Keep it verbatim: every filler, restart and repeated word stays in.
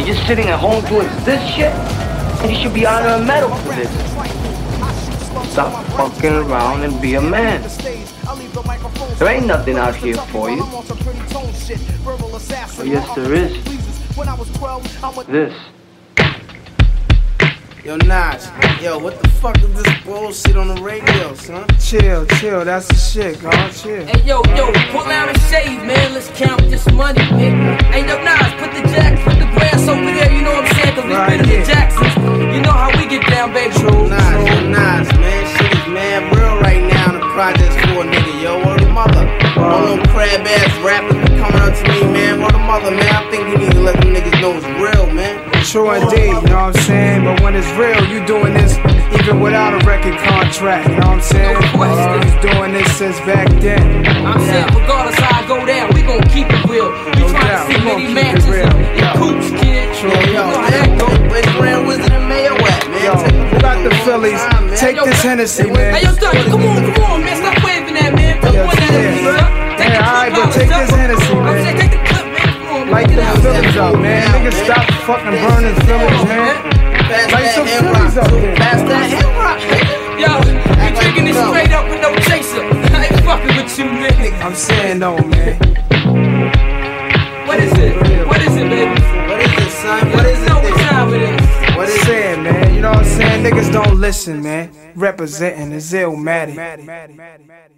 And you're sitting at home doing this shit? And you should be honored a medal for this. Stop fucking around and be a man. There ain't nothing out here for you. Oh, yes, there is. This. Yo, Nas, yo, what the fuck is this bullshit on the radio, son? Chill, chill, that's the shit, God, chill. Hey, yo, yo, pull out and shave, man, let's count this money, man. Hey, yo, Nas, put the jack, put the grass over there, you know what I'm saying? Cause we Right, been in yeah. the Jacksons, you know how we get down, baby. True, Nas, true. yo, Nas, man, shit is mad real right now in the projects for a nigga, yo, word of mother. All them crab ass rappers be coming up to me, man, word of mother, man, I think we need to let them niggas know it's real, man. True indeed, you know what I'm saying? But when it's real, you doing this even without a record contract, you know what I'm saying? No question. Uh, he's doing this since back then. I'm saying, regardless how I go down, we gon' keep it real. We No trying doubt, to see we gon' many keep it matches real. and, and Yo. coops, kid. True, You Yo, know how that go. where's Grand Wizard and Mayo at, man? Yo, Take who got the Phillies? time, man. Take Yo, this hey, Hennessy, Hey, man. yo, Thuggy, come on, come on, man, stop waving that, man. Put Yes, one at yeah. me, son. Take Yeah, the alright, clip but out, take son. this Hennessy, I'm man. saying, take the clip, man. Come on, Light get the out. Phillies up, man. Niggas stop fucking burning Phillies, man. Pass Light that some hip Phillies rock, up there. pass that hip rock, nigga. Yo, we drinking this straight up with no chaser. I ain't fucking with you, nigga. I'm saying no, man. What is it? What is it, baby? What is this, son? What is it? Know what time it is. What is saying, man? You know what I'm saying? Niggas don't listen, man. Representing the Illmatic.